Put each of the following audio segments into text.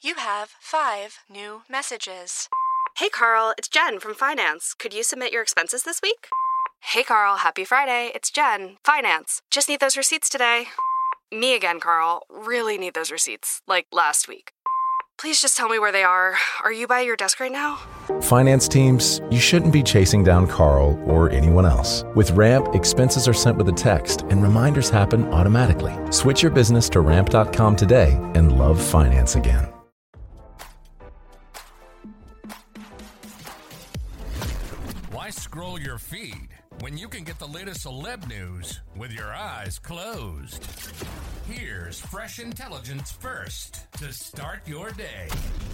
You have 5 new messages. Hey Carl, it's Jen from Finance. Could you submit your expenses this week? Hey Carl, happy Friday. It's Jen, Finance. Just need those receipts today. Me again, Carl. Really need those receipts, like last week. Please just tell me where they are. Are you by your desk right now? Finance teams, you shouldn't be chasing down Carl or anyone else. With Ramp, expenses are sent with a text and reminders happen automatically. Switch your business to ramp.com today and love finance again. Why scroll your feed when you can get the latest celeb news with your eyes closed? Here's fresh intelligence first to start your day.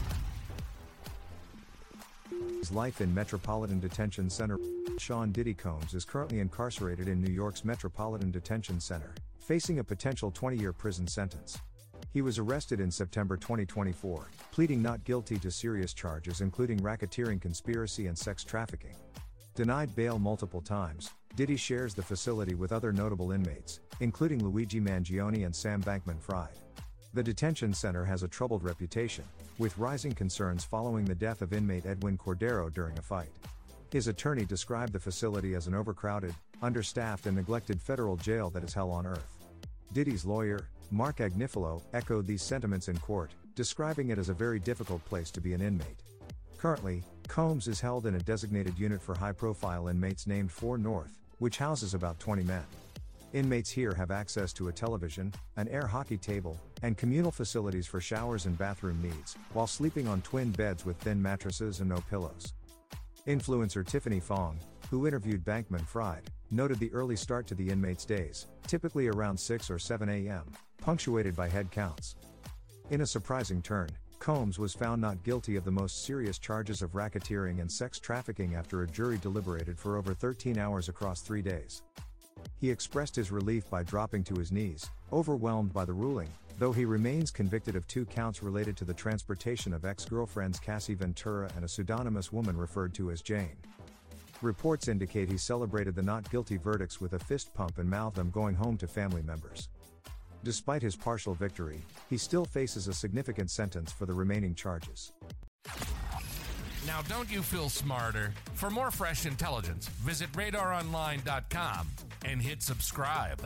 His life in Metropolitan Detention Center. Sean Diddy Combs is currently incarcerated in New York's Metropolitan Detention Center, facing a potential 20-year prison sentence. He was arrested in September 2024, pleading not guilty to serious charges including racketeering, conspiracy, and sex trafficking. Denied bail multiple times, Diddy shares the facility with other notable inmates, including Luigi Mangione and Sam Bankman-Fried. The detention center has a troubled reputation, with rising concerns following the death of inmate Edwin Cordero during a fight. His attorney described the facility as an overcrowded, understaffed, and neglected federal jail that is hell on earth. Diddy's lawyer, Mark Agnifilo, echoed these sentiments in court, describing it as a very difficult place to be an inmate. Currently, Combs is held in a designated unit for high-profile inmates named 4 North, which houses about 20 men. Inmates here have access to a television, an air hockey table, and communal facilities for showers and bathroom needs, while sleeping on twin beds with thin mattresses and no pillows. Influencer Tiffany Fong, who interviewed Bankman-Fried, noted the early start to the inmates' days, typically around 6 or 7 a.m., punctuated by head counts. In a surprising turn, Combs was found not guilty of the most serious charges of racketeering and sex trafficking after a jury deliberated for over 13 hours across 3 days. He expressed his relief by dropping to his knees, overwhelmed by the ruling, though he remains convicted of 2 counts related to the transportation of ex-girlfriends Cassie Ventura and a pseudonymous woman referred to as Jane. Reports indicate he celebrated the not guilty verdicts with a fist pump and mouthed "I'm going home" to family members. Despite his partial victory, he still faces a significant sentence for the remaining charges. Now, don't you feel smarter? For more fresh intelligence, visit RadarOnline.com and hit subscribe.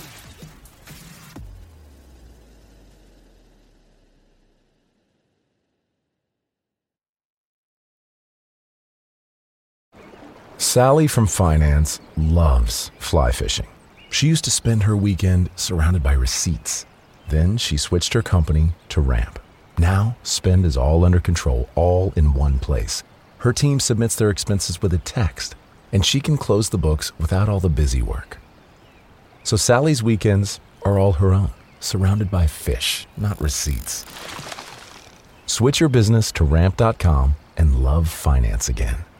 Sally from Finance loves fly fishing. She used to spend her weekend surrounded by receipts. Then she switched her company to Ramp. Now, spend is all under control, all in one place. Her team submits their expenses with a text, and she can close the books without all the busy work. So Sally's weekends are all her own, surrounded by fish, not receipts. Switch your business to Ramp.com and love finance again.